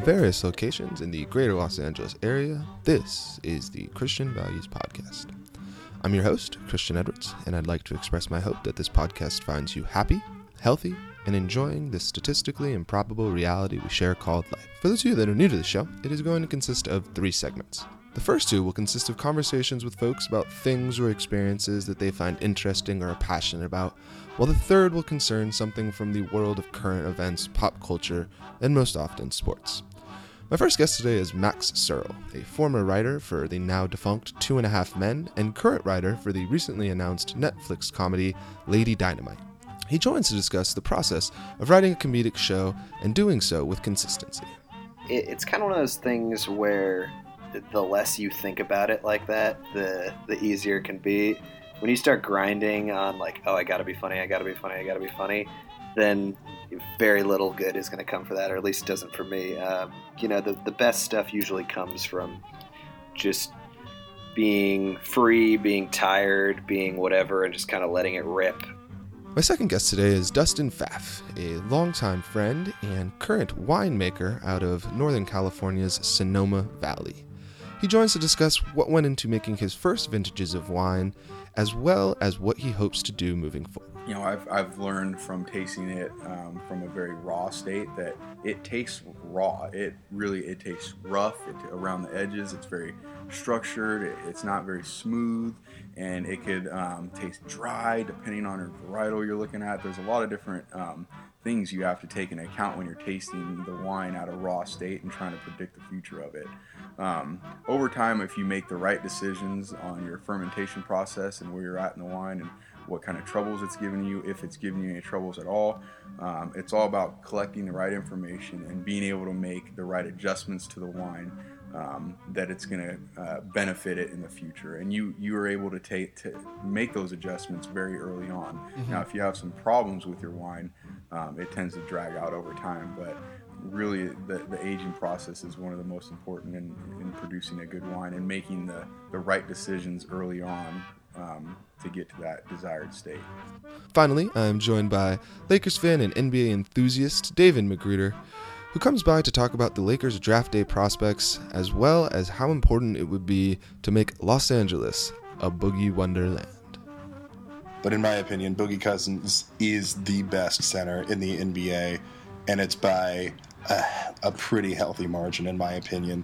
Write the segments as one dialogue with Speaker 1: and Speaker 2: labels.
Speaker 1: various locations in the greater Los Angeles area, this is the Christian Values Podcast. I'm your host, Christian Edwards, and I'd like to express my hope that this podcast finds you happy, healthy, and enjoying this statistically improbable reality we share called life. For those of you that are new to the show, it is going to consist of 3 segments. The first 2 will consist of conversations with folks about things or experiences that they find interesting or are passionate about, while the third will concern something from the world of current events, pop culture, and most often sports. My first guest today is Max Searle, a former writer for the now defunct 2.5 Men and current writer for the recently announced Netflix comedy Lady Dynamite. He joins to discuss the process of writing a comedic show and doing so with consistency.
Speaker 2: It's kind of one of those things where the less you think about it like that, the easier it can be. When you start grinding on like, oh, I gotta be funny, then very little good is going to come for that, or at least it doesn't for me. The best stuff usually comes from just being free, being tired, being whatever, and just kind of letting it rip.
Speaker 1: My second guest today is Dustin Pfaff, a longtime friend and current winemaker out of Northern California's Sonoma Valley. He joins to discuss what went into making his first vintages of wine, as well as what he hopes to do moving forward.
Speaker 3: You know, I've learned from tasting it from a very raw state that it tastes raw. It tastes rough around the edges. It's very structured. It's not very smooth, and it could taste dry depending on the varietal you're looking at. There's a lot of different things you have to take into account when you're tasting the wine at a raw state and trying to predict the future of it. Over time, if you make the right decisions on your fermentation process and where you're at in the wine and what kind of troubles it's giving you, if it's giving you any troubles at all, it's all about collecting the right information and being able to make the right adjustments to the wine that it's going to benefit it in the future. And you are able to make those adjustments very early on. Mm-hmm. Now, if you have some problems with your wine, it tends to drag out over time, but really the aging process is one of the most important in producing a good wine and making the right decisions early on to get to that desired state.
Speaker 1: Finally, I am joined by Lakers fan and NBA enthusiast David Magruder, who comes by to talk about the Lakers' draft day prospects, as well as how important it would be to make Los Angeles a boogie wonderland.
Speaker 4: But in my opinion, Boogie Cousins is the best center in the NBA, and it's by a pretty healthy margin, in my opinion.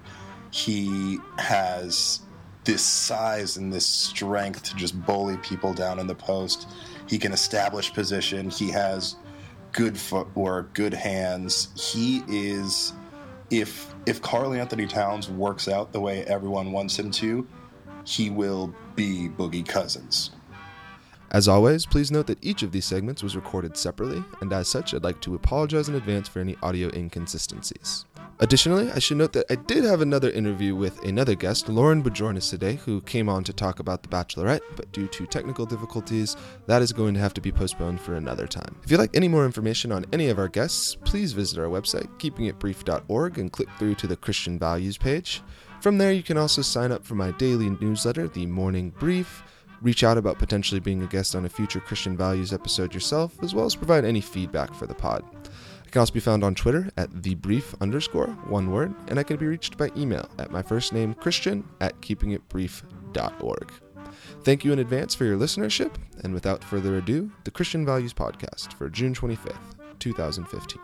Speaker 4: He has this size and this strength to just bully people down in the post. He can establish position. He has good footwork, good hands. He is, if Karl Anthony Towns works out the way everyone wants him to, he will be Boogie Cousins.
Speaker 1: As always, please note that each of these segments was recorded separately, and as such, I'd like to apologize in advance for any audio inconsistencies. Additionally, I should note that I did have another interview with another guest, Lauren Bajornis, today, who came on to talk about The Bachelorette, but due to technical difficulties, that is going to have to be postponed for another time. If you'd like any more information on any of our guests, please visit our website, keepingitbrief.org, and click through to the Christian Values page. From there, you can also sign up for my daily newsletter, The Morning Brief, reach out about potentially being a guest on a future Christian Values episode yourself, as well as provide any feedback for the pod. I can also be found on Twitter at @thebrief_, one word, and I can be reached by email at my first name, Christian, @keepingitbrief.org. Thank you in advance for your listenership, and without further ado, the Christian Values Podcast for June 25th, 2015.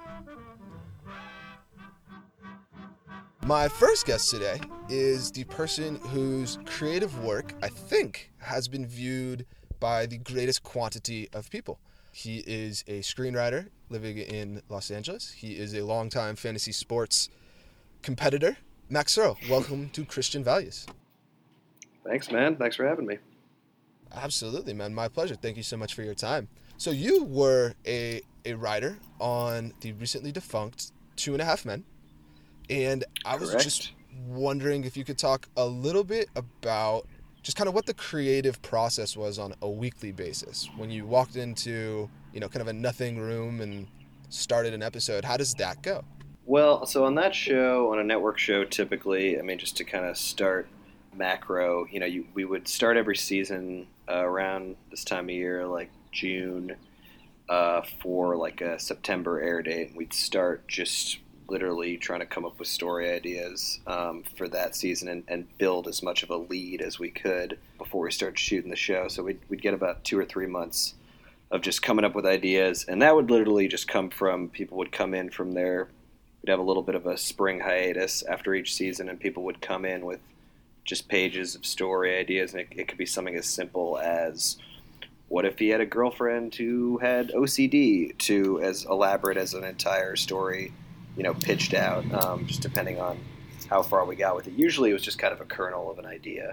Speaker 1: My first guest today is the person whose creative work, I think, has been viewed by the greatest quantity of people. He is a screenwriter living in Los Angeles. He is a longtime fantasy sports competitor. Max Searle, welcome to Christian Values.
Speaker 2: Thanks, man. Thanks for having me.
Speaker 1: Absolutely, man. My pleasure. Thank you so much for your time. So you were a writer on the recently defunct 2.5 Men. And I was just wondering if you could talk a little bit about just kind of what the creative process was on a weekly basis. When you walked into, kind of a nothing room and started an episode, how does that go?
Speaker 2: Well, so on that show, on a network show, typically, just to kind of start macro, we would start every season around this time of year, like June, for like a September air date. We'd start just literally trying to come up with story ideas for that season and build as much of a lead as we could before we started shooting the show. So we'd get about 2 or 3 months of just coming up with ideas, and that would literally just come from people would come in from their – we'd have a little bit of a spring hiatus after each season, and people would come in with just pages of story ideas, and it could be something as simple as – what if he had a girlfriend who had OCD, to as elaborate as an entire story, pitched out, just depending on how far we got with it. Usually it was just kind of a kernel of an idea.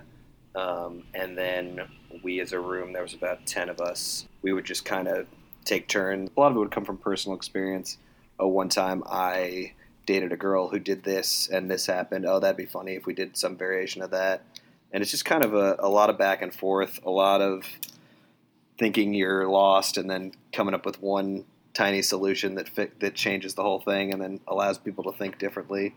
Speaker 2: And then we as a room, there was about 10 of us, we would just kind of take turns. A lot of it would come from personal experience. One time I dated a girl who did this and this happened. Oh, that'd be funny if we did some variation of that. And it's just kind of a lot of back and forth, a lot of thinking you're lost and then coming up with one tiny solution that changes the whole thing and then allows people to think differently.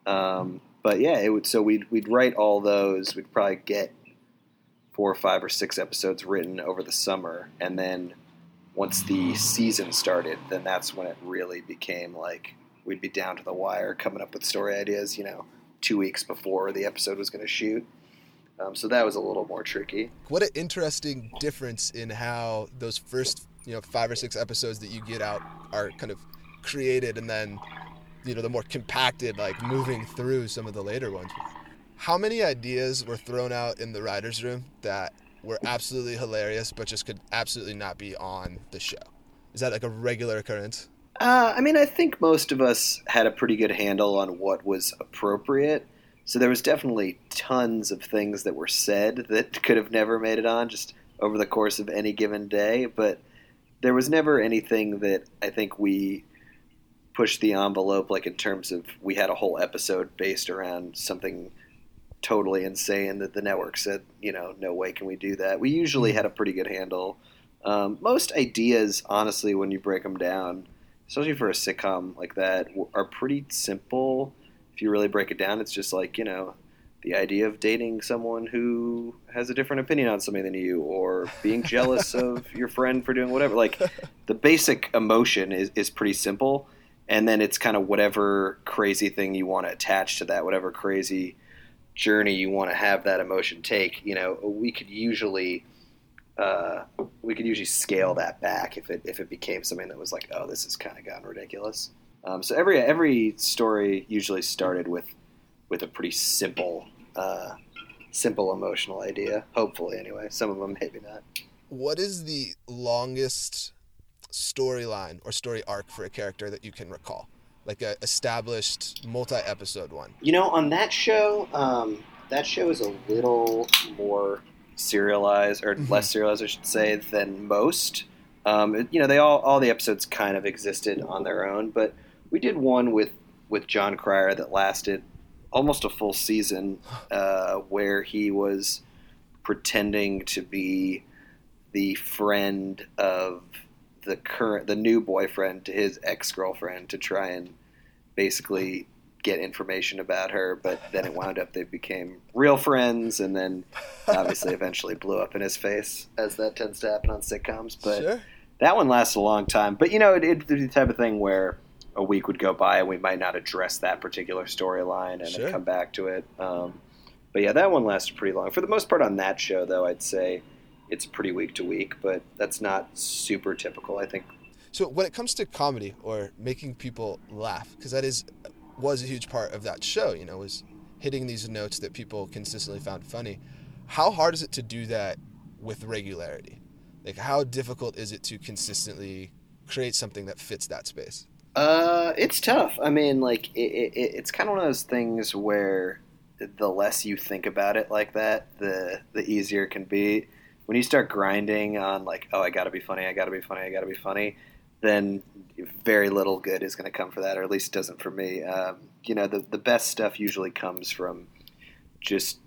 Speaker 2: But yeah, we'd write all those. We'd probably get 4 or 5 or 6 episodes written over the summer, and then once the season started, then that's when it really became like we'd be down to the wire coming up with story ideas, 2 weeks before the episode was going to shoot. So that was a little more tricky.
Speaker 1: What an interesting difference in how those first, 5 or 6 episodes that you get out are kind of created, and then, the more compacted, like moving through some of the later ones. How many ideas were thrown out in the writer's room that were absolutely hilarious, but just could absolutely not be on the show? Is that like a regular occurrence?
Speaker 2: I think most of us had a pretty good handle on what was appropriate. So there was definitely tons of things that were said that could have never made it on just over the course of any given day. But there was never anything that I think we pushed the envelope, like in terms of we had a whole episode based around something totally insane that the network said, no way can we do that. We usually had a pretty good handle. Most ideas, honestly, when you break them down, especially for a sitcom like that, are pretty simple. If you really break it down, it's just like, the idea of dating someone who has a different opinion on something than you, or being jealous of your friend for doing whatever. Like, the basic emotion is pretty simple, and then it's kind of whatever crazy thing you want to attach to that, whatever crazy journey you want to have that emotion take. We could usually scale that back if it became something that was like, oh, this has kind of gotten ridiculous. So every story usually started with a pretty simple emotional idea. Hopefully, anyway. Some of them maybe not.
Speaker 1: What is the longest storyline or story arc for a character that you can recall? Like a established multi-episode one.
Speaker 2: On that show is a little more serialized, or less serialized, I should say, than most. All the episodes kind of existed on their own, but we did one with John Cryer that lasted almost a full season, where he was pretending to be the friend of the new boyfriend to his ex-girlfriend to try and basically get information about her, but then it wound up they became real friends, and then obviously eventually blew up in his face, as that tends to happen on sitcoms. But sure. That one lasted a long time. But it'd be the type of thing where a week would go by and we might not address that particular storyline and then come back to it. But yeah, that one lasted pretty long. For the most part on that show, though, I'd say it's pretty week to week, but that's not super typical, I think.
Speaker 1: So when it comes to comedy or making people laugh, because that was a huge part of that show, was hitting these notes that people consistently found funny. How hard is it to do that with regularity? Like, how difficult is it to consistently create something that fits that space?
Speaker 2: It's tough. It's kind of one of those things where the less you think about it like that, the easier it can be. When you start grinding on like, oh, I gotta be funny, then very little good is going to come for that, or at least it doesn't for me. The best stuff usually comes from just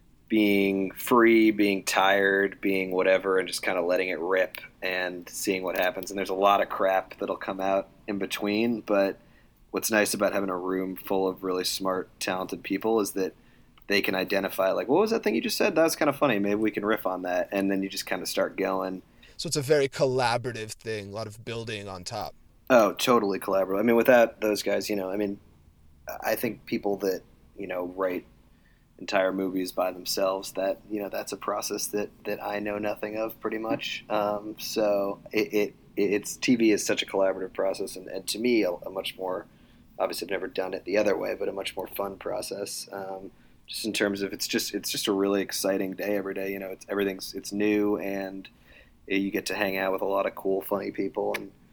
Speaker 2: being free, being tired, being whatever, and just kind of letting it rip and seeing what happens. And there's a lot of crap that'll come out in between, but what's nice about having a room full of really smart, talented people is that they can identify, like, what was that thing you just said? That was kind of funny. Maybe we can riff on that. And then you just kind of start going.
Speaker 1: So it's a very collaborative thing, a lot of building on top.
Speaker 2: Oh, totally collaborative. Without those guys, I think people that, write entire movies by themselves, that, that's a process that I know nothing of pretty much. So it's TV is such a collaborative process, and to me, a much more, obviously I've never done it the other way, but a much more fun process. Just in terms of it's just a really exciting day every day. It's new, and you get to hang out with a lot of cool, funny people,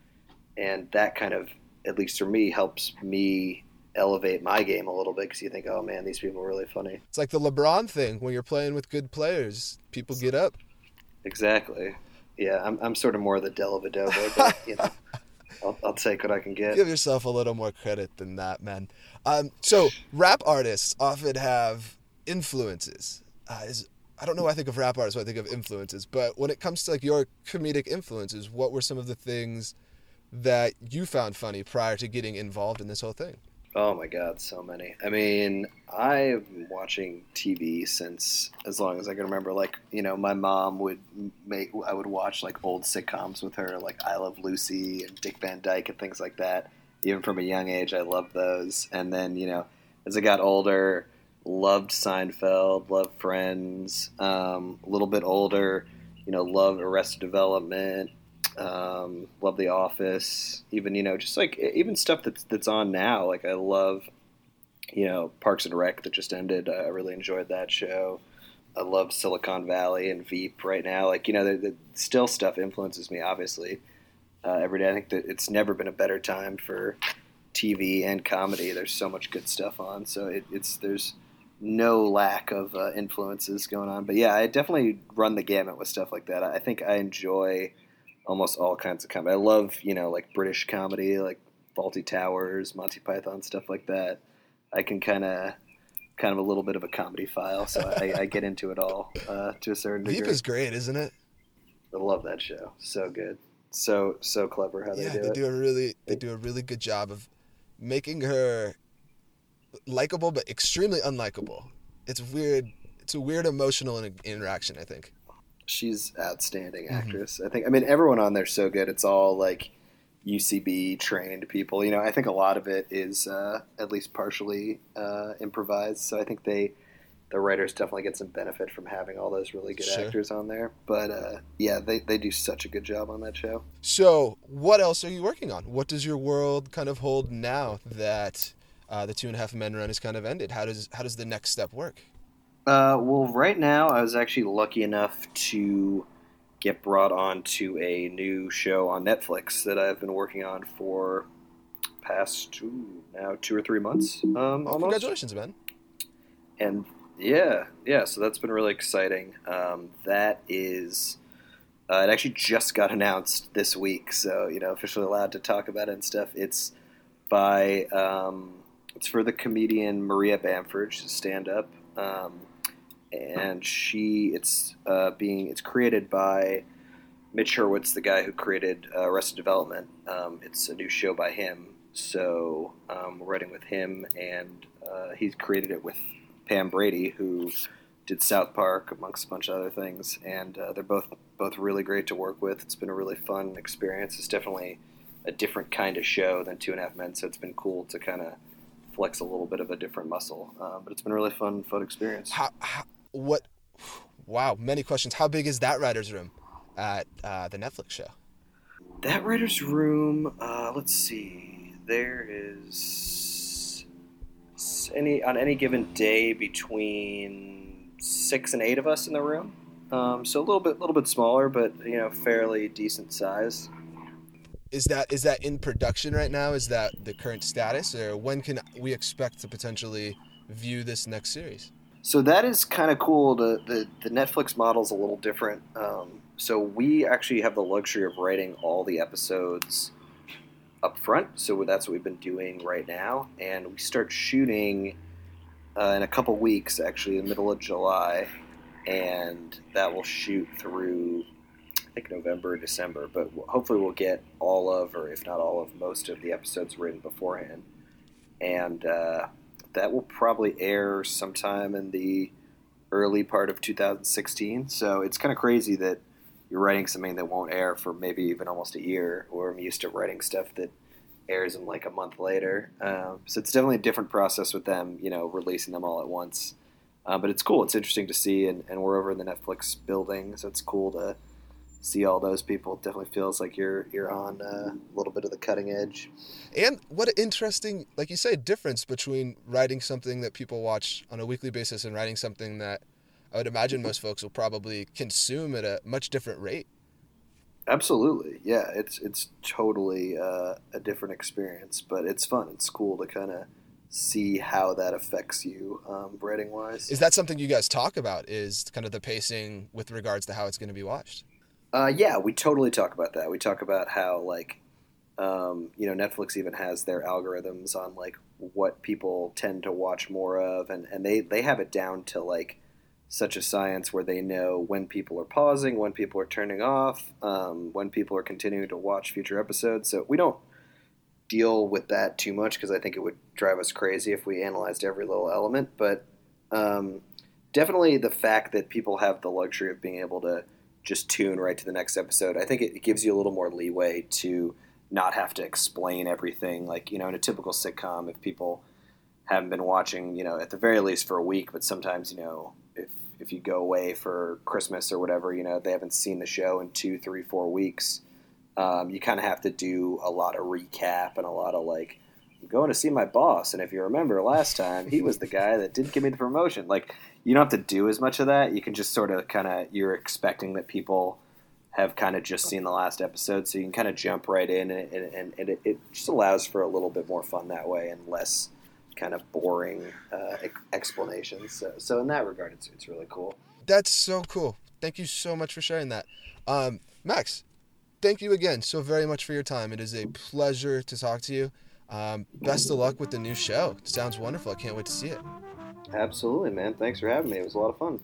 Speaker 2: and that kind of, at least for me, helps me elevate my game a little bit, because you think, oh man, these people are really funny.
Speaker 1: It's like the LeBron thing. When you're playing with good players, people get up.
Speaker 2: Exactly. Yeah, I'm sort of more the Dellavedova, but I'll take what I can get.
Speaker 1: Give yourself a little more credit than that, man. So rap artists often have influences. I don't know why I think of rap artists when I think of influences, but when it comes to like your comedic influences, what were some of the things that you found funny prior to getting involved in this whole thing?
Speaker 2: Oh my God, so many. I mean, I've been watching TV since as long as I can remember. Like, my mom I would watch like old sitcoms with her, like I Love Lucy and Dick Van Dyke and things like that. Even from a young age, I loved those. And then, as I got older, loved Seinfeld, loved Friends. A little bit older, loved Arrested Development. Love The Office, even, just like even stuff that's on now. Like I love, Parks and Rec that just ended. I really enjoyed that show. I love Silicon Valley and Veep right now. Like, the still stuff influences me, obviously, every day. I think that it's never been a better time for TV and comedy. There's so much good stuff on. So there's no lack of influences going on. But yeah, I definitely run the gamut with stuff like that. I think I enjoy almost all kinds of comedy. I love, like British comedy, like Fawlty Towers, Monty Python, stuff like that. I can kind of a little bit of a comedy file, so I get into it all to a certain degree.
Speaker 1: Veep is great, isn't it?
Speaker 2: I love that show. So good. So clever how they do it.
Speaker 1: They do a really good job of making her likable but extremely unlikable. It's weird. It's a weird emotional interaction, I think.
Speaker 2: She's outstanding actress. Mm-hmm. I mean, everyone on there's so good. It's all like UCB trained people. I think a lot of it is at least partially improvised. So I think the writers definitely get some benefit from having all those really good actors on there. But yeah, they do such a good job on that show.
Speaker 1: So what else are you working on? What does your world kind of hold now that the 2.5 Men run has kind of ended? How does the next step work?
Speaker 2: Well, right now I was actually lucky enough to get brought on to a new show on Netflix that I've been working on for past 2 or 3 months. Almost.
Speaker 1: Congratulations, man.
Speaker 2: And yeah, so that's been really exciting. That is, it actually just got announced this week, so officially allowed to talk about it and stuff. It's by it's for the comedian Maria Bamford. She's a stand-up. And it's created by Mitch Hurwitz, the guy who created Arrested Development. It's a new show by him, so we're writing with him, and he's created it with Pam Brady, who did South Park amongst a bunch of other things, and they're both really great to work with. It's been a really fun experience. It's definitely a different kind of show than 2.5 Men, so it's been cool to kind of flex a little bit of a different muscle, but it's been a really fun experience.
Speaker 1: Wow, many questions. How big is that writer's room at the Netflix show?
Speaker 2: That writer's room, let's see, there is on any given day between 6 and 8 of us in the room, so a little bit smaller, but fairly decent size.
Speaker 1: Is that in production right now? Is that the current status, or when can we expect to potentially view this next series?
Speaker 2: So that is kind of cool. The Netflix model is a little different. So we actually have the luxury of writing all the episodes up front. So that's what we've been doing right now. And we start shooting in a couple weeks, actually, in the middle of July. And that will shoot through, I think, November or December. But hopefully we'll get all of, or if not all of, most of the episodes written beforehand. And that will probably air sometime in the early part of 2016. So it's kind of crazy that you're writing something that won't air for maybe even almost a year, or I'm used to writing stuff that airs them like a month later. So it's definitely a different process with them, releasing them all at once. But it's cool. It's interesting to see, and we're over in the Netflix building, so it's cool to see all those people. It definitely feels like you're on a little bit of the cutting edge.
Speaker 1: And what an interesting, like you say, difference between writing something that people watch on a weekly basis and writing something that I would imagine most folks will probably consume at a much different rate.
Speaker 2: Absolutely, yeah. It's totally a different experience, but it's fun. It's cool to kind of see how that affects you, writing wise.
Speaker 1: Is that something you guys talk about? Is kind of the pacing with regards to how it's going to be watched?
Speaker 2: Yeah, we totally talk about that. We talk about how Netflix even has their algorithms on like what people tend to watch more of, and they have it down to like such a science where they know when people are pausing, when people are turning off, when people are continuing to watch future episodes. So we don't deal with that too much because I think it would drive us crazy if we analyzed every little element. But definitely the fact that people have the luxury of being able to just tune right to the next episode, I think it gives you a little more leeway to not have to explain everything. Like, in a typical sitcom, if people haven't been watching, at the very least for a week, but sometimes, if you go away for Christmas or whatever, they haven't seen the show in 2, 3, 4 weeks, you kind of have to do a lot of recap and a lot of like, I'm going to see my boss, and if you remember last time, he was the guy that didn't give me the promotion. Like, you don't have to do as much of that. You can just sort of you're expecting that people have kind of just seen the last episode, so you can kind of jump right in, and it just allows for a little bit more fun that way and less kind of boring explanations. So in that regard, it's really cool.
Speaker 1: That's so cool. Thank you so much for sharing that. Max, thank you again so very much for your time. It is a pleasure to talk to you. Best of luck with the new show. It sounds wonderful. I can't wait to see it.
Speaker 2: Absolutely, man. Thanks for having me. It was a lot of fun.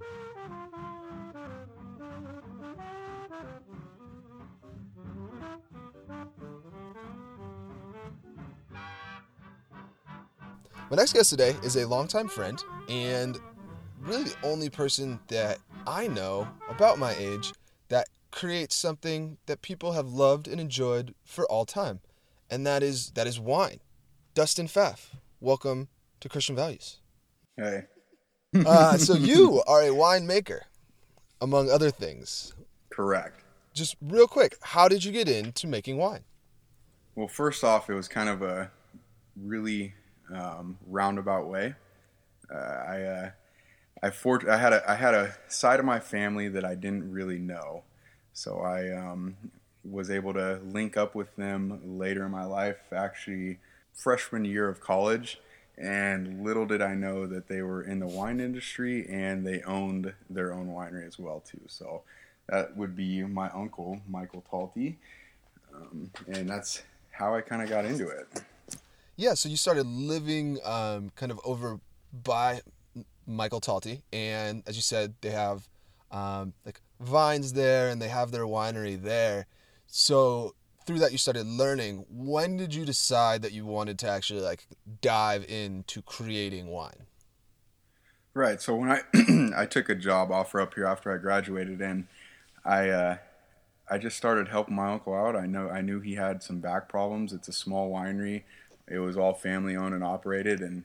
Speaker 1: My next guest today is a longtime friend and really the only person that I know about my age that creates something that people have loved and enjoyed for all time. And that is wine. Dustin Pfaff, welcome to Christian Values.
Speaker 3: Hey.
Speaker 1: So you are a winemaker, among other things.
Speaker 3: Correct.
Speaker 1: Just real quick, how did you get into making wine?
Speaker 3: Well, first off, it was kind of a really roundabout way. I had a side of my family that I didn't really know, so I was able to link up with them later in my life, actually freshman year of college, and little did I know that they were in the wine industry and they owned their own winery as well too. So that would be my uncle, Michael Talty, and that's how I kind of got into it.
Speaker 1: Yeah, so you started living kind of over by Michael Talty, and as you said, they have like vines there and they have their winery there. So through that you started learning. When did you decide that you wanted to actually like dive into creating wine?
Speaker 3: Right. So when I took a job offer up here after I graduated, and I just started helping my uncle out. I knew he had some back problems. It's a small winery. It was all family owned and operated, and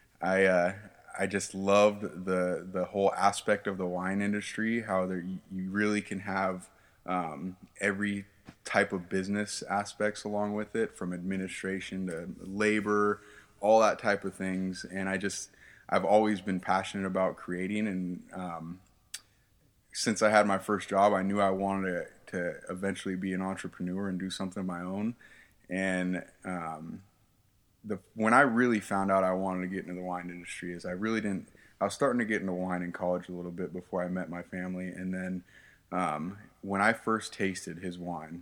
Speaker 3: I just loved the whole aspect of the wine industry. How you really can have every type of business aspects along with it, from administration to labor, all that type of things. And I've always been passionate about creating, and since I had my first job, I knew I wanted to eventually be an entrepreneur and do something of my own. And when I really found out I wanted to get into the wine industry is I was starting to get into wine in college a little bit before I met my family. And then when I first tasted his wine,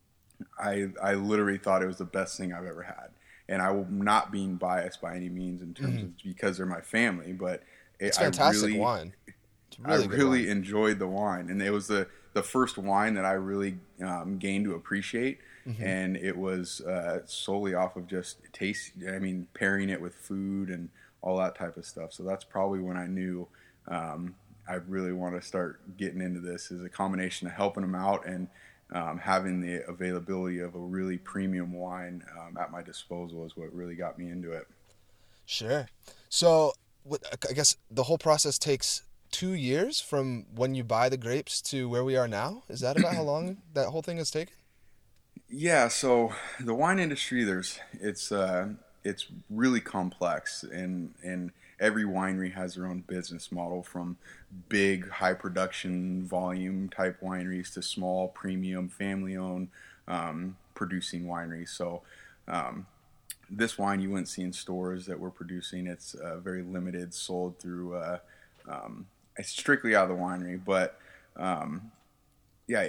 Speaker 3: I literally thought it was the best thing I've ever had. And I'm not being biased by any means in terms of because they're my family, but
Speaker 1: it's fantastic wine. It's really
Speaker 3: I really enjoyed the wine. And it was the first wine that I really gained to appreciate. Mm-hmm. And it was solely off of just pairing it with food and all that type of stuff. So that's probably when I knew I really want to start getting into this, is a combination of helping them out and having the availability of a really premium wine at my disposal is what really got me into it.
Speaker 1: Sure. So I guess the whole process takes 2 years from when you buy the grapes to where we are now. Is that about how long that whole thing has taken?
Speaker 3: Yeah, so the wine industry, it's really complex, and every winery has their own business model, from big high production volume type wineries to small premium family owned producing wineries. So this wine you wouldn't see in stores that we're producing. It's very limited, sold through it's strictly out of the winery, but yeah,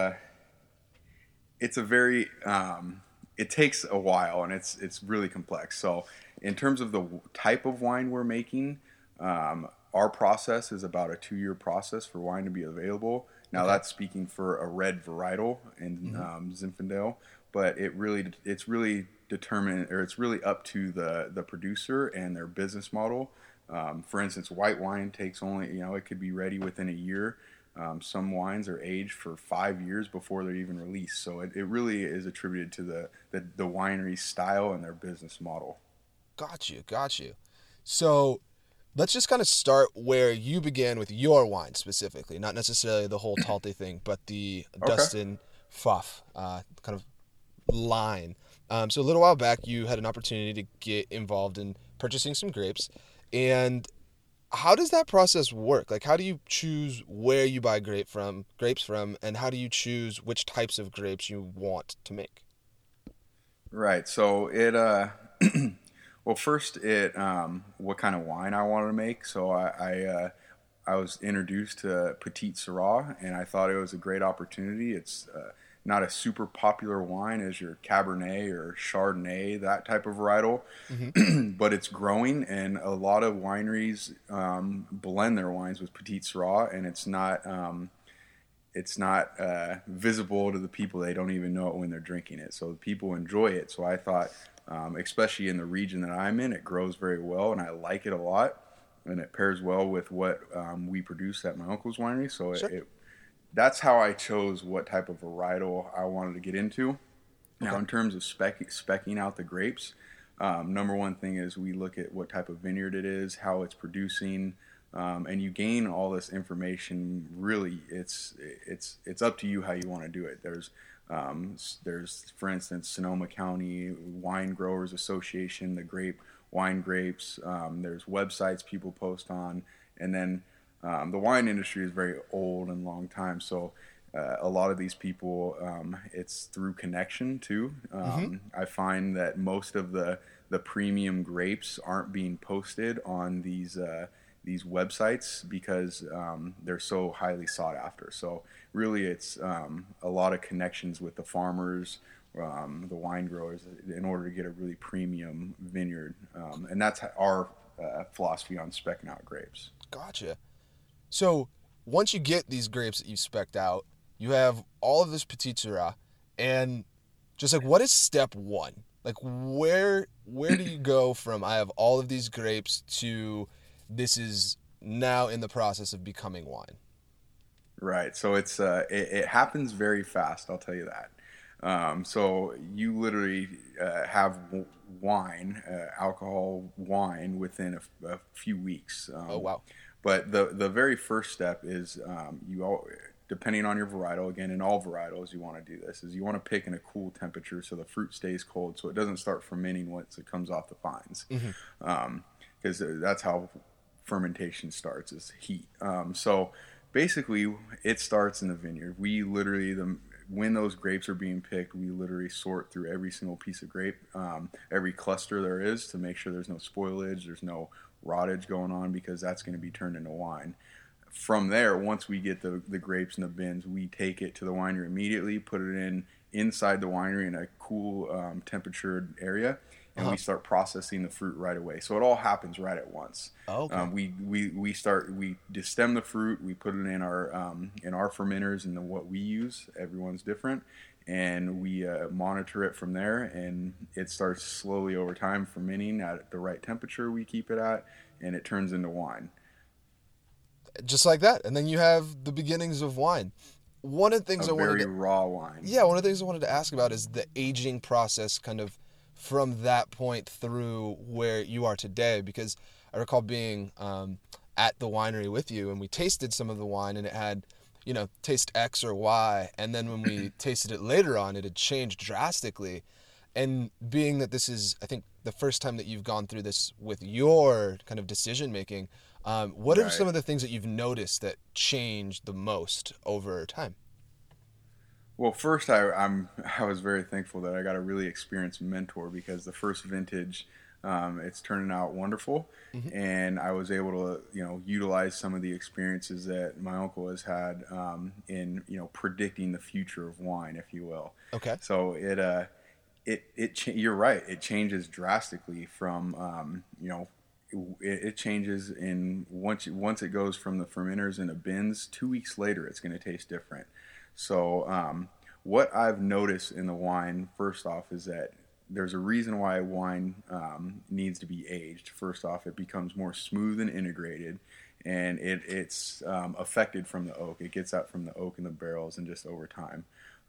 Speaker 3: it's a very it takes a while, and it's really complex. So in terms of the type of wine we're making, our process is about a 2-year process for wine to be available. Now
Speaker 1: Okay.
Speaker 3: that's speaking for a red varietal in Zinfandel, but it's really determined, or it's really up to the producer and their business model. For instance, white wine takes only, it could be ready within a year. Some wines are aged for 5 years before they're even released. So it really is attributed to the winery style and their business model.
Speaker 1: Got you. So let's just kind of start where you began with your wine specifically, not necessarily the whole Talte thing, but the
Speaker 3: Okay.
Speaker 1: Dustin Pfaff kind of line. So a little while back, you had an opportunity to get involved in purchasing some grapes. And how does that process work? Like, how do you choose where you buy grapes from, and how do you choose which types of grapes you want to make?
Speaker 3: Right. So well, first what kind of wine I wanted to make. So I was introduced to Petite Sirah, and I thought it was a great opportunity. It's not a super popular wine as your Cabernet or Chardonnay, that type of varietal, but it's growing, and a lot of wineries blend their wines with Petite Sirah, and it's not visible to the people. They don't even know it when they're drinking it. So people enjoy it. So I thought, especially in the region that I'm in, it grows very well, and I like it a lot, and it pairs well with what we produce at my uncle's winery. So
Speaker 1: Sure.
Speaker 3: that's how I chose what type of varietal I wanted to get into. Now, in terms of specking out the grapes, number one thing is we look at what type of vineyard it is, how it's producing, and you gain all this information. Really, it's up to you how you want to do it. There's, for instance, Sonoma County Wine Growers Association, the wine grapes. There's websites people post on, and then the wine industry is very old and long time, so a lot of these people, it's through connection too. I find that most of the premium grapes aren't being posted on these websites because they're so highly sought after. So really, it's a lot of connections with the farmers, the wine growers, in order to get a really premium vineyard, and that's our philosophy on specking out grapes.
Speaker 1: Gotcha. So once you get these grapes that you specced out, you have all of this Petite Sirah, and just like, what is step one? Like, where do you go from I have all of these grapes to this is now in the process of becoming wine?
Speaker 3: Right. So it happens very fast. I'll tell you that. So you literally have wine, alcohol wine, within a few weeks.
Speaker 1: Oh, wow.
Speaker 3: But the very first step is depending on your varietal, again, in all varietals you want to do this, is you want to pick in a cool temperature so the fruit stays cold, so it doesn't start fermenting once it comes off the vines. Because that's how fermentation starts, is heat. So basically it starts in the vineyard. We literally, when those grapes are being picked, we literally sort through every single piece of grape, every cluster there is, to make sure there's no spoilage, there's no rottage going on, because that's going to be turned into wine. From there, once we get the grapes in the bins, we take it to the winery immediately, put it inside the winery in a cool temperatured area, and we start processing the fruit right away. So it all happens right at once.
Speaker 1: Oh, okay.
Speaker 3: We destem the fruit, we put it in our fermenters, and then what we use, everyone's different, and we monitor it from there, and it starts slowly over time fermenting at the right temperature we keep it at, and it turns into wine.
Speaker 1: Just like that. And then you have the beginnings of wine. one of the things
Speaker 3: a
Speaker 1: I wanted
Speaker 3: very
Speaker 1: to,
Speaker 3: raw wine.
Speaker 1: yeah, one of the things I wanted to ask about is the aging process, kind of from that point through where you are today, because I recall being at the winery with you, and we tasted some of the wine, and it had, taste X or Y, and then when we tasted it later on, it had changed drastically. And being that this is, I think, the first time that you've gone through this with your kind of decision making, what are some of the things that you've noticed that changed the most over time?
Speaker 3: Well, first, I was very thankful that I got a really experienced mentor, because the first vintage, it's turning out wonderful, and I was able to utilize some of the experiences that my uncle has had in predicting the future of wine, if you will.
Speaker 1: Okay.
Speaker 3: So you're right. It changes drastically from it changes in once it goes from the fermenters into bins. 2 weeks later, it's going to taste different. So what I've noticed in the wine, first off, is that there's a reason why wine needs to be aged. First off, it becomes more smooth and integrated, and it's affected from the oak. It gets that from the oak in the barrels and just over time.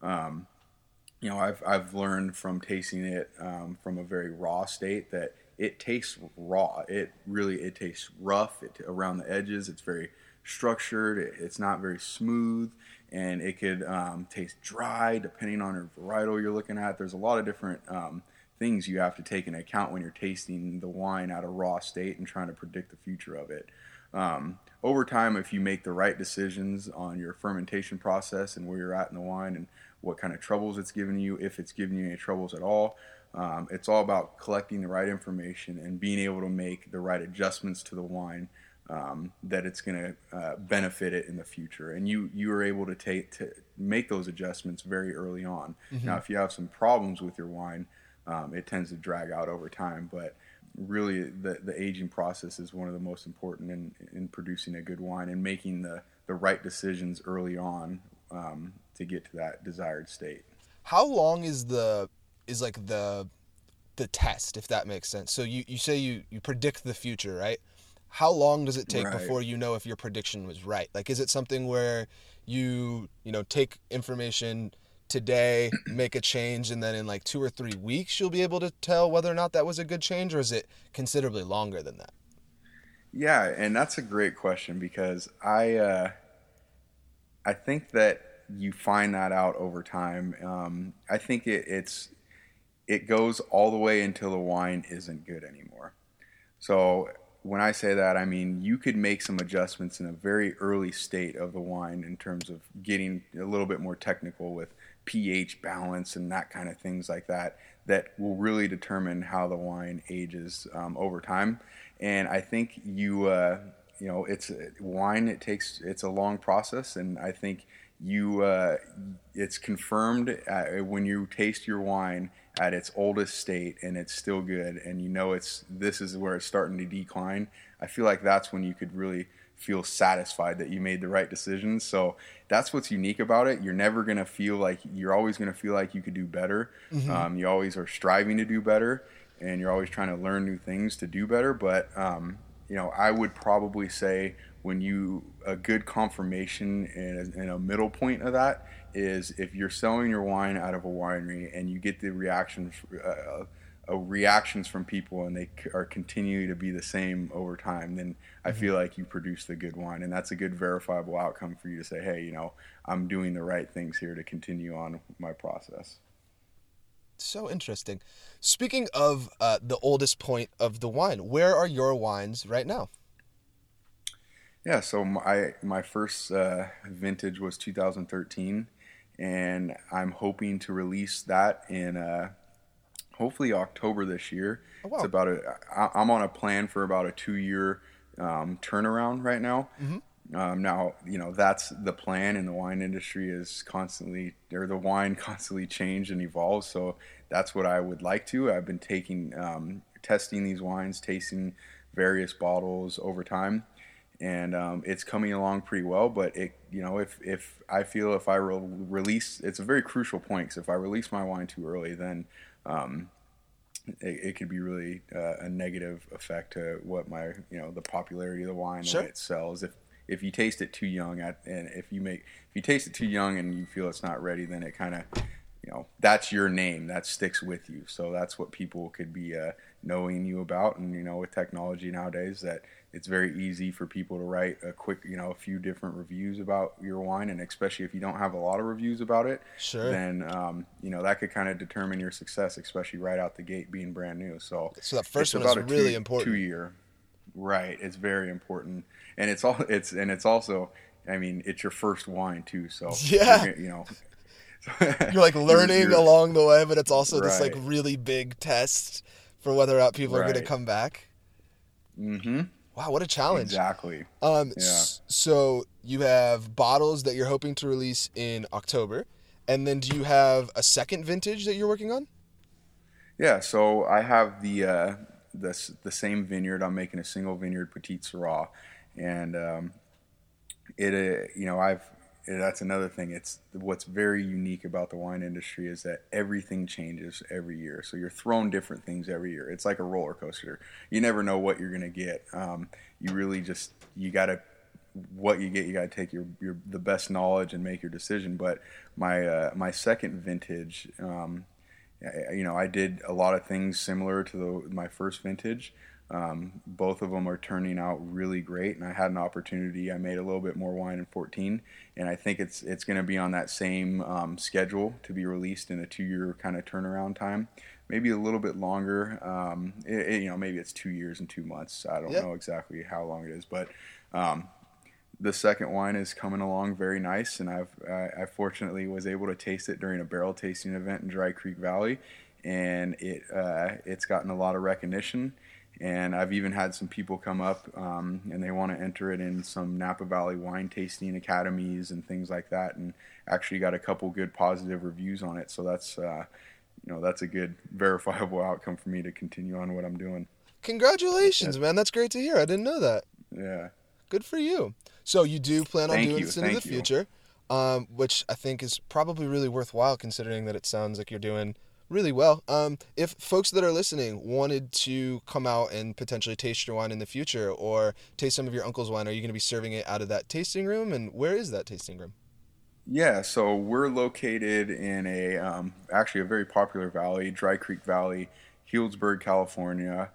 Speaker 3: I've learned from tasting it from a very raw state that it tastes raw. It tastes rough around the edges. It's very structured. It's not very smooth, and it could taste dry depending on your varietal you're looking at. There's a lot of different things you have to take into account when you're tasting the wine at a raw state and trying to predict the future of it. Over time, if you make the right decisions on your fermentation process and where you're at in the wine and what kind of troubles it's giving you, if it's giving you any troubles at all, it's all about collecting the right information and being able to make the right adjustments to the wine that it's going to benefit it in the future. And you are able to make those adjustments very early on. Now, if you have some problems with your wine, it tends to drag out over time. But really, the aging process is one of the most important in producing a good wine and making the right decisions early on to get to that desired state.
Speaker 1: How long is the test, if that makes sense? So you say you predict the future, right? How long does it take before you know if your prediction was right? Like, is it something where you take information today, make a change, and then in like 2 or 3 weeks you'll be able to tell whether or not that was a good change, or is it considerably longer than that?
Speaker 3: Yeah, and that's a great question, because I think that you find that out over time. I think it goes all the way until the wine isn't good anymore. So when I say that, I mean you could make some adjustments in a very early state of the wine in terms of getting a little bit more technical with pH balance and that kind of things like that will really determine how the wine ages over time. And I think it's wine. It's a long process, and I think it's confirmed when you taste your wine at its oldest state and it's still good, and this is where it's starting to decline. I feel like that's when you could really feel satisfied that you made the right decisions. So that's what's unique about it. You're always going to feel like you could do better. You always are striving to do better, and you're always trying to learn new things to do better. But I would probably say a good confirmation and a middle point of that is if you're selling your wine out of a winery and you get the reactions from people and they are continuing to be the same over time, then I feel like you produce the good wine, and that's a good verifiable outcome for you to say, hey, I'm doing the right things here to continue on my process.
Speaker 1: So interesting. Speaking of the oldest point of the wine, where are your wines right now?
Speaker 3: Yeah, so my first vintage was 2013, and I'm hoping to release that in hopefully October this year. Oh, wow. It's I'm on a plan for about a 2-year turnaround right now. Now, that's the plan in the wine industry the wine constantly change and evolves. So that's what I would like to. I've been testing these wines, tasting various bottles over time. And it's coming along pretty well, but if I release, it's a very crucial point, because if I release my wine too early, then it could be really a negative effect to what the popularity of the wine, the way it sells. if you taste it too young, and if you taste it too young and you feel it's not ready, then it kind of, that's your name that sticks with you. So that's what people could be knowing you about. And with technology nowadays, that it's very easy for people to write a quick, a few different reviews about your wine, and especially if you don't have a lot of reviews about it,
Speaker 1: sure,
Speaker 3: then that could kind of determine your success, especially right out the gate being brand new. So
Speaker 1: that first one is really important.
Speaker 3: 2-year, right? It's very important, and it's also, I mean, it's your first wine too. So
Speaker 1: yeah, you're like learning along the way, but it's also
Speaker 3: right.
Speaker 1: this like really big test for whether or not people are
Speaker 3: right.
Speaker 1: going to come back.
Speaker 3: Mm-hmm.
Speaker 1: Wow, what a challenge.
Speaker 3: Exactly.
Speaker 1: Yeah. So you have bottles that you're hoping to release in October, and then do you have a second vintage that you're working on?
Speaker 3: Yeah, so I have the same vineyard. I'm making a single vineyard Petite Sirah, and that's another thing. It's what's very unique about the wine industry is that everything changes every year. So you're thrown different things every year. It's like a roller coaster. You never know what you're gonna get. You really what you get, you gotta take the best knowledge and make your decision. But my second vintage, I did a lot of things similar to my first vintage. Both of them are turning out really great, and I had an opportunity. I made a little bit more wine in 2014, and I think it's going to be on that same schedule to be released in a 2-year kind of turnaround time, maybe a little bit longer. Maybe it's 2 years and 2 months. I don't know exactly how long it is, but the second wine is coming along very nice, and I fortunately was able to taste it during a barrel tasting event in Dry Creek Valley, and it's gotten a lot of recognition. And I've even had some people come up and they want to enter it in some Napa Valley wine tasting academies and things like that, and actually got a couple good positive reviews on it. So that's a good verifiable outcome for me to continue on what I'm doing.
Speaker 1: Congratulations, man. That's great to hear. I didn't know that.
Speaker 3: Yeah.
Speaker 1: Good for you. So you do plan on doing this into the
Speaker 3: Thank you.
Speaker 1: future, which I think is probably really worthwhile considering that it sounds like you're doing really well. If folks that are listening wanted to come out and potentially taste your wine in the future or taste some of your uncle's wine, are you going to be serving it out of that tasting room? And where is that tasting room?
Speaker 3: Yeah, so we're located in actually a very popular valley, Dry Creek Valley, Healdsburg, California,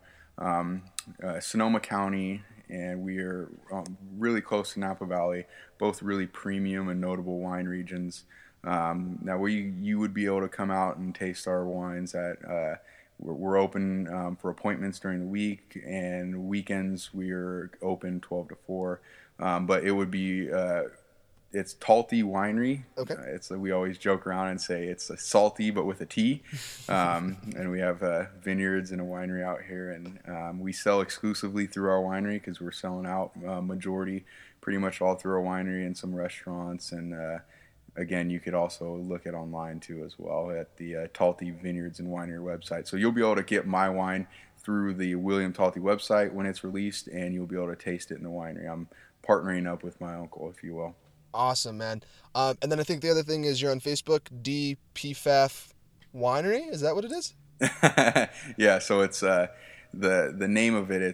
Speaker 3: Sonoma County, and we are really close to Napa Valley, both really premium and notable wine regions. Now you would be able to come out and taste our wines we're open for appointments during the week, and weekends we're open 12 to 4. But it would be it's Talty Winery.
Speaker 1: Okay.
Speaker 3: We always joke around and say it's a salty but with a T. And we have vineyards and a winery out here, and we sell exclusively through our winery because we're selling out majority pretty much all through our winery and some restaurants. And again, you could also look at online too as well at the Talty Vineyards and Winery website. So you'll be able to get my wine through the William Talty website when it's released, and you'll be able to taste it in the winery. I'm partnering up with my uncle, if you will.
Speaker 1: Awesome, man. And then I think the other thing is you're on Facebook, DPFAF Winery. Is that what it is?
Speaker 3: Yeah. So it's the name of it.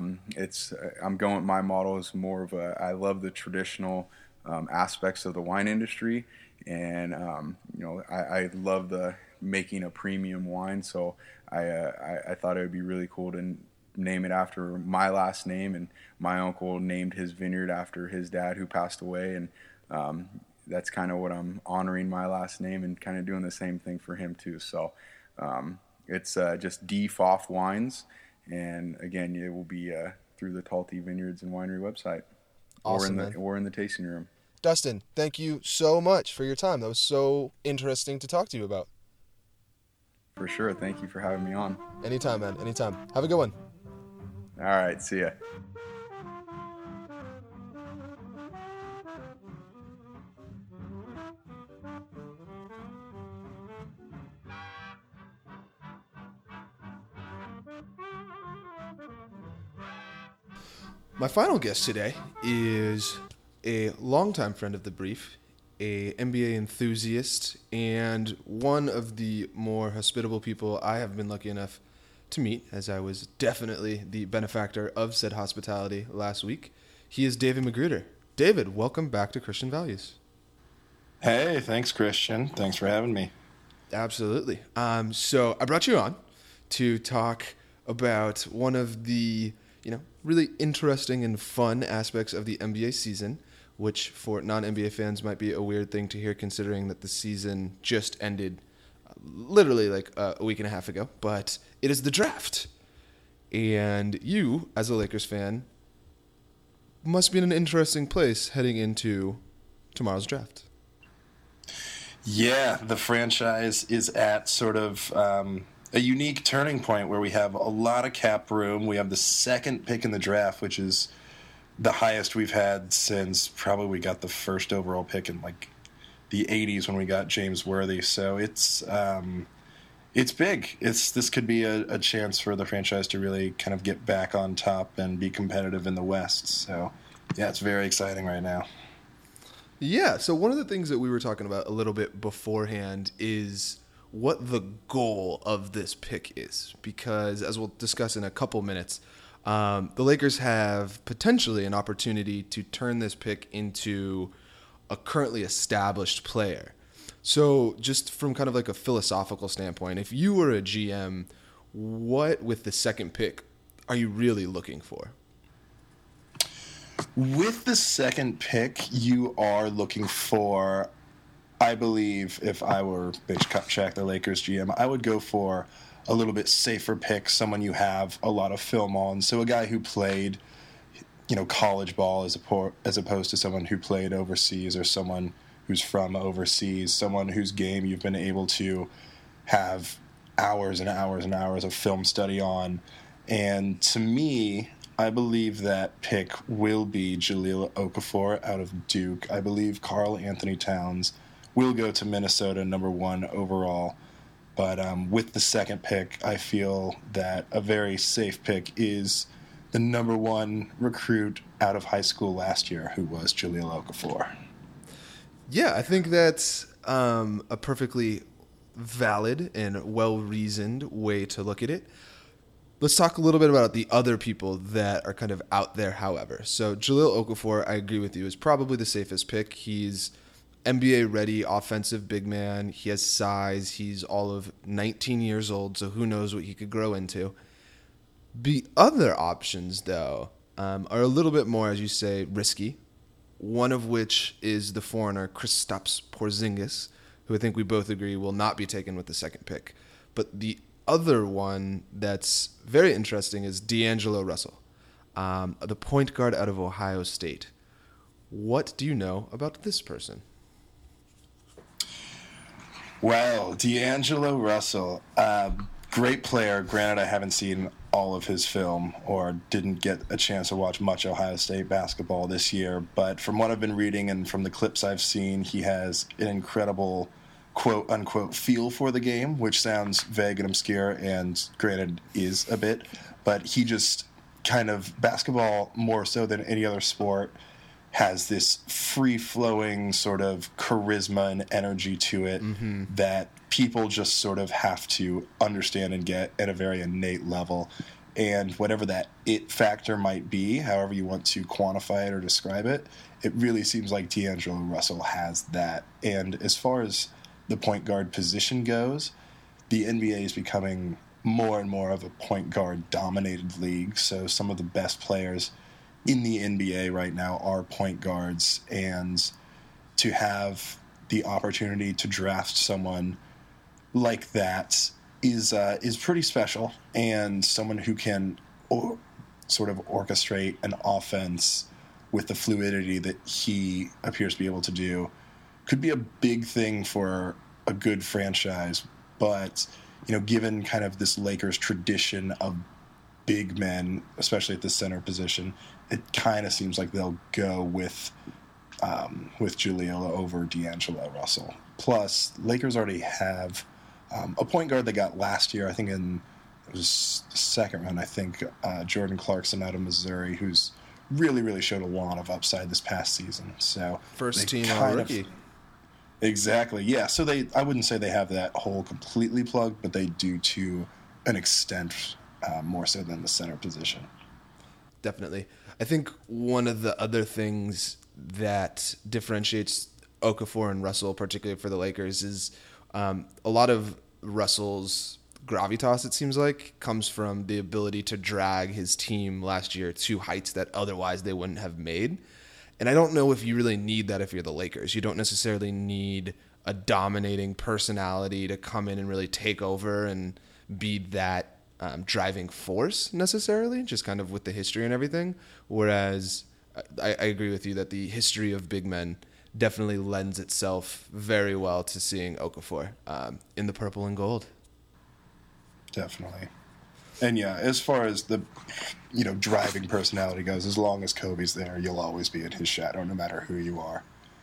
Speaker 3: I'm going. My model is more of I love the traditional aspects of the wine industry, and I love the making a premium wine. So I thought it would be really cool to name it after my last name, and my uncle named his vineyard after his dad who passed away, and that's kind of what I'm honoring, my last name, and kind of doing the same thing for him too. So it's just DFOF Wines, and again, it will be through the Talty Vineyards and Winery website.
Speaker 1: Awesome,
Speaker 3: or in the tasting room.
Speaker 1: Dustin, thank you so much for your time. That was so interesting to talk to you about.
Speaker 3: For sure. Thank you for having me on.
Speaker 1: Anytime, man. Anytime. Have a good one.
Speaker 3: All right. See ya.
Speaker 1: My final guest today is a longtime friend of the brief, a MBA enthusiast, and one of the more hospitable people I have been lucky enough to meet, as I was definitely the benefactor of said hospitality last week. He is David Magruder. David, welcome back to Christian Values.
Speaker 4: Hey, thanks, Christian. Thanks for having me.
Speaker 1: Absolutely. So I brought you on to talk about one of the, really interesting and fun aspects of the NBA season, which for non-NBA fans might be a weird thing to hear considering that the season just ended literally like a week and a half ago, but it is the draft. And you, as a Lakers fan, must be in an interesting place heading into tomorrow's draft.
Speaker 4: Yeah, the franchise is at sort of a unique turning point where we have a lot of cap room. We have the second pick in the draft, which is the highest we've had since probably we got the first overall pick in like the 80s when we got James Worthy. So it's big. This could be a chance for the franchise to really kind of get back on top and be competitive in the West. So yeah, it's very exciting right now.
Speaker 1: Yeah, so one of the things that we were talking about a little bit beforehand is what the goal of this pick is. Because as we'll discuss in a couple minutes, the Lakers have potentially an opportunity to turn this pick into a currently established player. So just from kind of like a philosophical standpoint, if you were a GM, what with the second pick are you really looking for?
Speaker 4: With the second pick, you are looking for, I believe, if I were Mitch Kupchak, the Lakers GM, I would go for a little bit safer pick, someone you have a lot of film on. So a guy who played, college ball as opposed to someone who played overseas or someone who's from overseas, someone whose game you've been able to have hours and hours and hours of film study on. And to me, I believe that pick will be Jahlil Okafor out of Duke. I believe Karl Anthony Towns will go to Minnesota number 1 overall. But with the second pick, I feel that a very safe pick is the number 1 recruit out of high school last year, who was Jahlil Okafor.
Speaker 1: Yeah, I think that's a perfectly valid and well-reasoned way to look at it. Let's talk a little bit about the other people that are kind of out there, however. So Jahlil Okafor, I agree with you, is probably the safest pick. He's NBA-ready, offensive big man. He has size. He's all of 19 years old, so who knows what he could grow into. The other options, though, are a little bit more, as you say, risky, one of which is the foreigner Kristaps Porzingis, who I think we both agree will not be taken with the second pick. But the other one that's very interesting is D'Angelo Russell, the point guard out of Ohio State. What do you know about this person?
Speaker 4: Well, D'Angelo Russell, great player. Granted, I haven't seen all of his film or didn't get a chance to watch much Ohio State basketball this year. But from what I've been reading and from the clips I've seen, he has an incredible quote-unquote feel for the game, which sounds vague and obscure and granted is a bit. But he just kind of, basketball more so than any other sport, has this free-flowing sort of charisma and energy to it that people just sort of have to understand and get at a very innate level. And whatever that it factor might be, however you want to quantify it or describe it, it really seems like D'Angelo Russell has that. And as far as the point guard position goes, the NBA is becoming more and more of a point guard dominated league. So some of the best players in the NBA right now are point guards, and to have the opportunity to draft someone like that is pretty special, and someone who can sort of orchestrate an offense with the fluidity that he appears to be able to do could be a big thing for a good franchise. But given kind of this Lakers tradition of big men, especially at the center position, it kind of seems like they'll go with Jahlil over D'Angelo Russell. Plus, Lakers already have a point guard they got last year, I think it was the second round, I think, Jordan Clarkson out of Missouri, who's really, really showed a lot of upside this past season. So
Speaker 1: first team all-rookie.
Speaker 4: Exactly, yeah. So I wouldn't say they have that hole completely plugged, but they do to an extent, more so than the center position.
Speaker 1: definitely. I think one of the other things that differentiates Okafor and Russell, particularly for the Lakers, is a lot of Russell's gravitas, it seems like, comes from the ability to drag his team last year to heights that otherwise they wouldn't have made. And I don't know if you really need that if you're the Lakers. You don't necessarily need a dominating personality to come in and really take over and be that driving force necessarily, just kind of with the history and everything. Whereas I agree with you that the history of big men definitely lends itself very well to seeing Okafor in the purple and gold.
Speaker 4: Definitely. And yeah, as far as the, driving personality goes, as long as Kobe's there, you'll always be in his shadow, no matter who you are.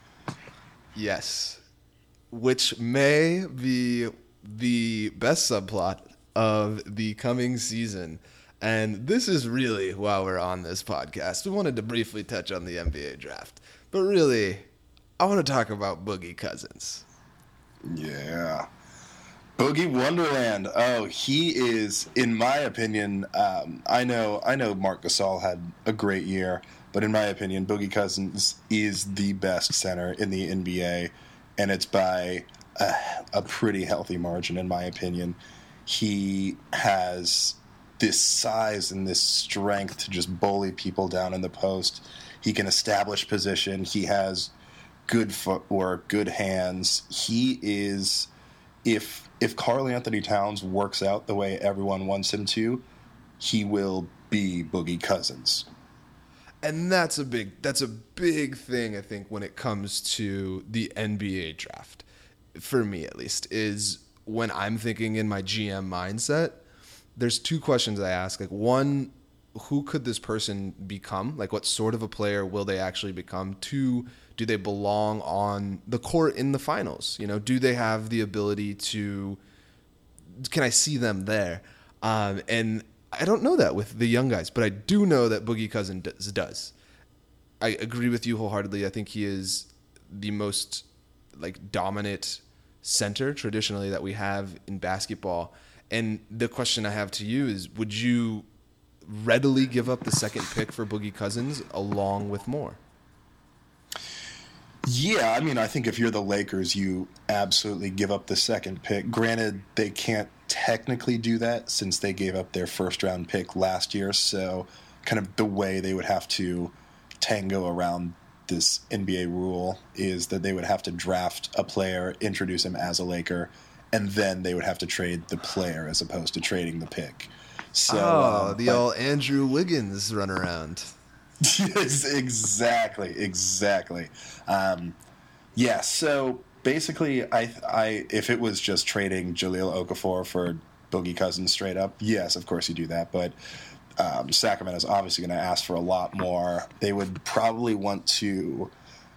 Speaker 1: Yes. Which may be the best subplot of the coming season. And this is really why we're on this podcast. We wanted to briefly touch on the NBA draft. But really, I want to talk about Boogie Cousins.
Speaker 4: Yeah. Boogie Wonderland. Oh, he is, in my opinion, I know Marc Gasol had a great year, but in my opinion, Boogie Cousins is the best center in the NBA, and it's by a pretty healthy margin, in my opinion. He has this size and this strength to just bully people down in the post. He can establish position. He has good footwork, good hands. He is, if Karl Anthony Towns works out the way everyone wants him to, he will be Boogie Cousins.
Speaker 1: And that's a big thing, I think, when it comes to the NBA draft, for me at least, is when I'm thinking in my GM mindset, there's two questions I ask. Like, one, who could this person become? Like, what sort of a player will they actually become? Two, do they belong on the court in the finals? Do they have the ability to, can I see them there? And I don't know that with the young guys, but I do know that Boogie Cousins does. I agree with you wholeheartedly. I think he is the most dominant center traditionally that we have in basketball. And the question I have to you is, would you readily give up the second pick for Boogie Cousins along with more?
Speaker 4: Yeah, I think if you're the Lakers, you absolutely give up the second pick. Granted, they can't technically do that since they gave up their first-round pick last year, so kind of the way they would have to tango around this NBA rule is that they would have to draft a player, introduce him as a Laker, and then they would have to trade the player as opposed to trading the pick. So,
Speaker 1: old Andrew Wiggins run around.
Speaker 4: Yes, exactly. So basically, I if it was just trading Jahlil Okafor for Boogie Cousins straight up, yes, of course you do that. But Sacramento's obviously going to ask for a lot more. They would probably want to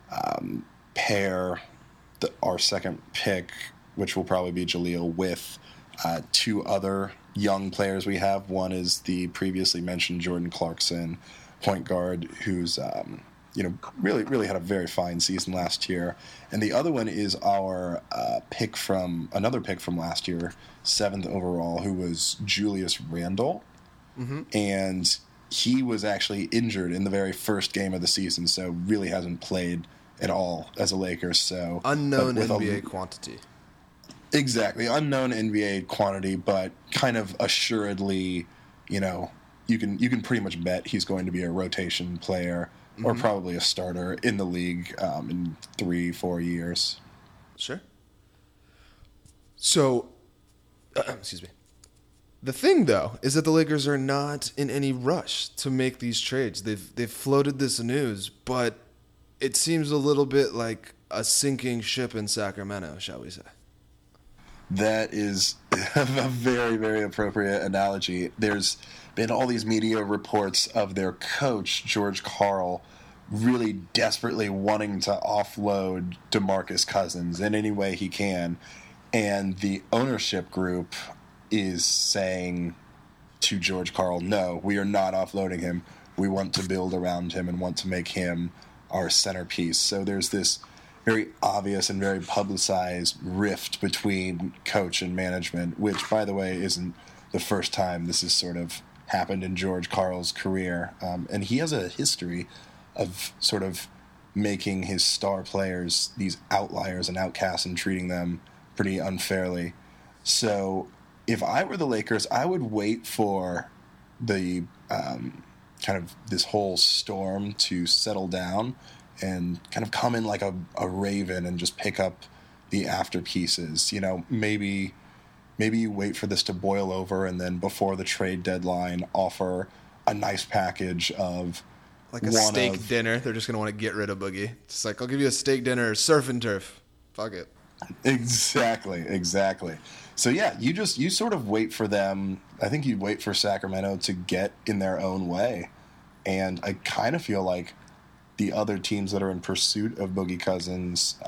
Speaker 4: pair our second pick, which will probably be Jahlil, with two other young players we have. One is the previously mentioned Jordan Clarkson, point guard, who's really had a very fine season last year, and the other one is our another pick from last year, 7th overall, who was Julius Randle, and he was actually injured in the very first game of the season, so really hasn't played at all as a Laker. So
Speaker 1: unknown NBA quantity.
Speaker 4: Exactly, unknown NBA quantity, but kind of assuredly, you can pretty much bet he's going to be a rotation player or probably a starter in the league in 3-4 years.
Speaker 1: Sure. So, excuse me. The thing, though, is that the Lakers are not in any rush to make these trades. They've floated this news, but it seems a little bit like a sinking ship in Sacramento, shall we say.
Speaker 4: That is a very, very appropriate analogy. There's been all these media reports of their coach, George Karl, really desperately wanting to offload DeMarcus Cousins in any way he can. And the ownership group is saying to George Karl, no, we are not offloading him. We want to build around him and want to make him our centerpiece. So there's this very obvious and very publicized rift between coach and management, which, by the way, isn't the first time this has sort of happened in George Karl's career. And he has a history of sort of making his star players these outliers and outcasts and treating them pretty unfairly. So if I were the Lakers, I would wait for the kind of this whole storm to settle down and kind of come in like a raven and just pick up the after pieces. You know, maybe you wait for this to boil over and then before the trade deadline offer a nice package of
Speaker 1: like a steak dinner. They're just going to want to get rid of Boogie. It's like, I'll give you a steak dinner, surf and turf. Fuck it.
Speaker 4: Exactly. So yeah, you sort of wait for them. I think you wait for Sacramento to get in their own way. And I kind of feel like the other teams that are in pursuit of Boogie Cousins,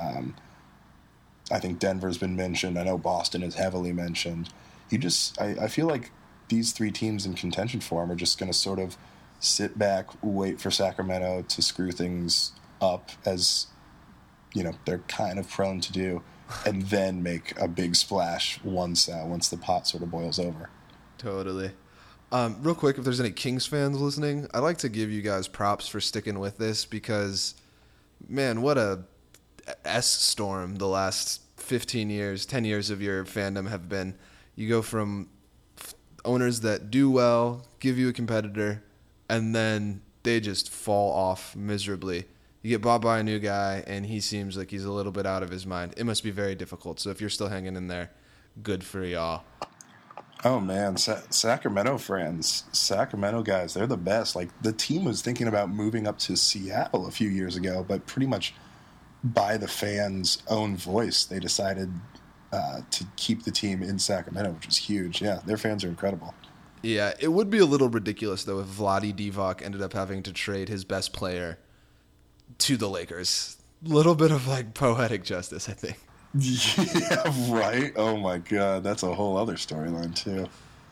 Speaker 4: I think Denver's been mentioned. I know Boston is heavily mentioned. I feel like these three teams in contention for him are just going to sort of sit back, wait for Sacramento to screw things up, as you know they're kind of prone to do, and then make a big splash once the pot sort of boils over.
Speaker 1: Totally. Real quick, if there's any Kings fans listening, I'd like to give you guys props for sticking with this because, man, what a S-storm the last 10 years of your fandom have been. You go from owners that do well, give you a competitor, and then they just fall off miserably. You get bought by a new guy, and he seems like he's a little bit out of his mind. It must be very difficult. So if you're still hanging in there, good for y'all.
Speaker 4: Oh, man, Sacramento guys, they're the best. Like, the team was thinking about moving up to Seattle a few years ago, but pretty much by the fans' own voice, they decided to keep the team in Sacramento, which is huge. Yeah, their fans are incredible.
Speaker 1: Yeah, it would be a little ridiculous, though, if Vlade Divac ended up having to trade his best player to the Lakers. Little bit of, like, poetic justice, I think.
Speaker 4: Yeah, right? Oh, my God. That's a whole other storyline, too.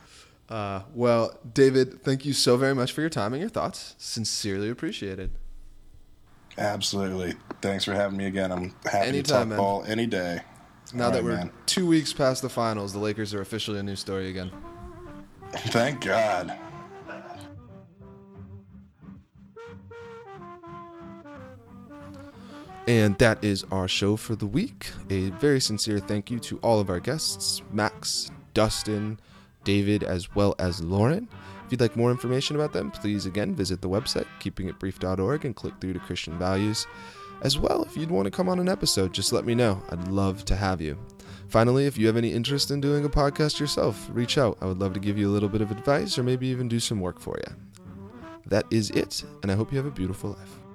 Speaker 1: Well, David, thank you so very much for your time and your thoughts. Sincerely appreciated.
Speaker 4: Absolutely. Thanks for having me again. I'm happy
Speaker 1: Anytime,
Speaker 4: to talk ball any day.
Speaker 1: Now that we're 2 weeks past the finals, the Lakers are officially a new story again.
Speaker 4: Thank God.
Speaker 1: And that is our show for the week. A very sincere thank you to all of our guests, Max, Dustin, David, as well as Lauren. If you'd like more information about them, please again visit the website, keepingitbrief.org, and click through to Christian Values. As well, if you'd want to come on an episode, just let me know. I'd love to have you. Finally, if you have any interest in doing a podcast yourself, reach out. I would love to give you a little bit of advice or maybe even do some work for you. That is it, and I hope you have a beautiful life.